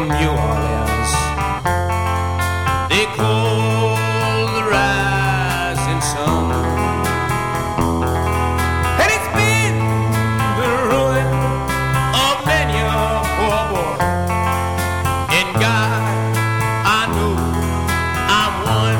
New Orleans. They call the rising sun. And it's been the ruin of many a poor boy. And God, I know I'm one.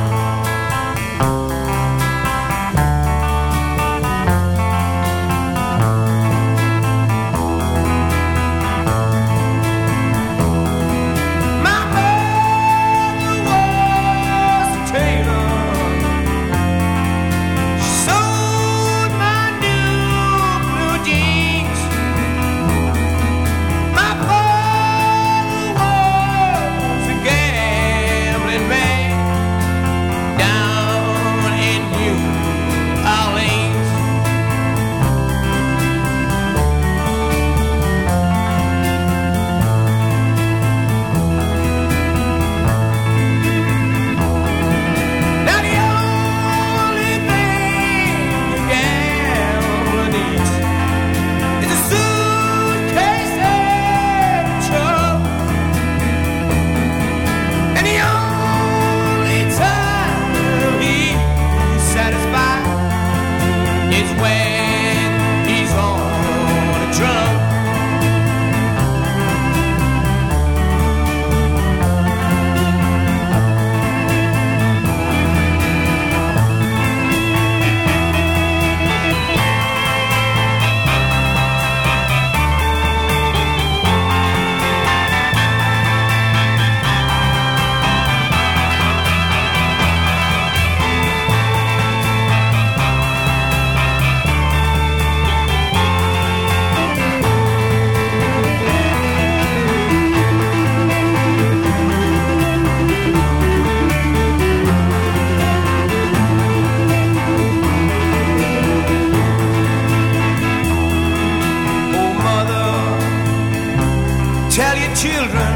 Tell your children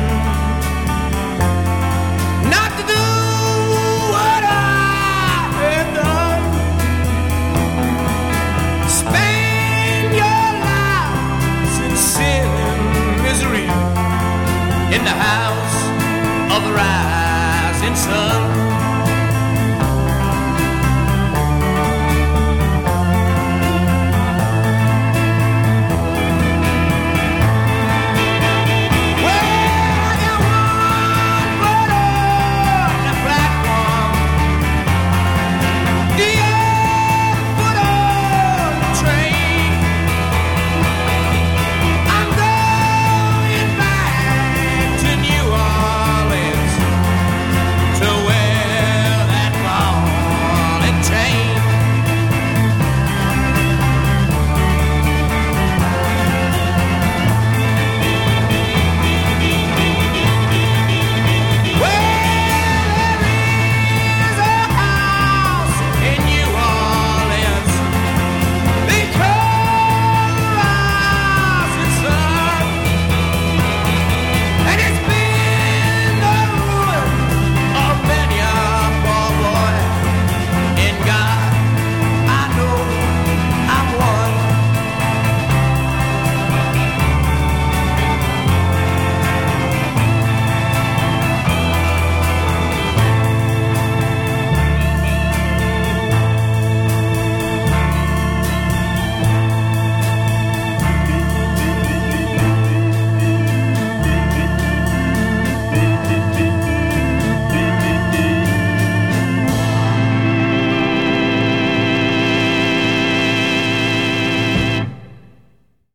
not to do what I have done. Spend your lives in sin and misery in the house of the rising sun.